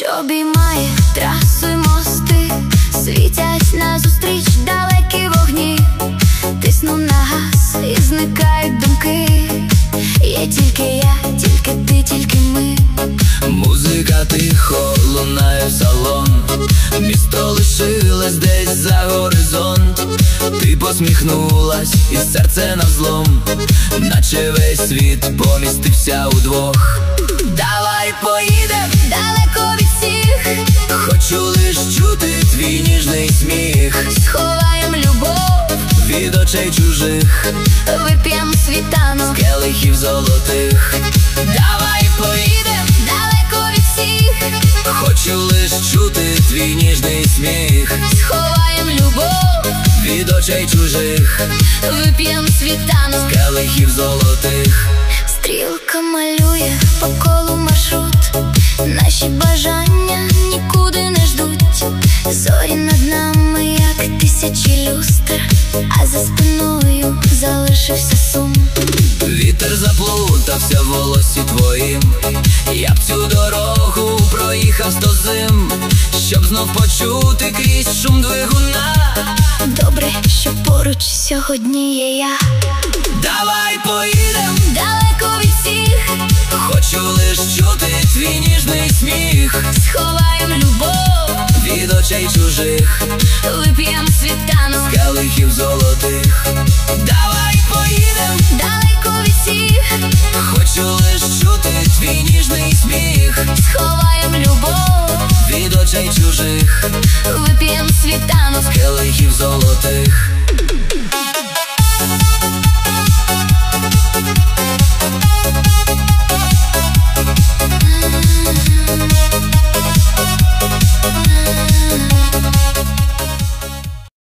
що обіймає трасу й мости, світять назустріч далекі вогні. Тисну на газ і зникають думки. Є тільки я, тільки ти, тільки ми. Музика тихо лунає в салон, місто лишилось десь за горизонт. Ти посміхнулась і серце навзлом, наче весь світ помістився удвох. Давай поїдем далеко від всіх, хочу лиш чути твій ніжний сміх. сховаєм любов від очей чужих, вип'єм світанок з келихів золотих. Давай поїдем далеко від всіх, хочу лиш чути твій ніжний сміх. сховаєм любов від очей чужих, вип'єм світанок з келихів золотих. Стрілка малює по колу маршрут, наші бажання нікуди не ждуть. Зорі над нами, як тисячі люстр, а за спиною залишився сум. Вітер заплутався в волосі твоїм, я б цю дорогу проїхав 100 зим, щоб знов почути крізь шум двигуна. Добре, що поруч сьогодні є я. Давай поїдем далеко від всіх, хочу лиш чути твій ніжний сміх. сховаєм любов від очей чужих, вип'єм світанок з келихів золотих. Давай поїдем далеко від всіх, хочу лиш чути твій ніжний сміх. сховаєм любов від очей чужих, вип'єм світанок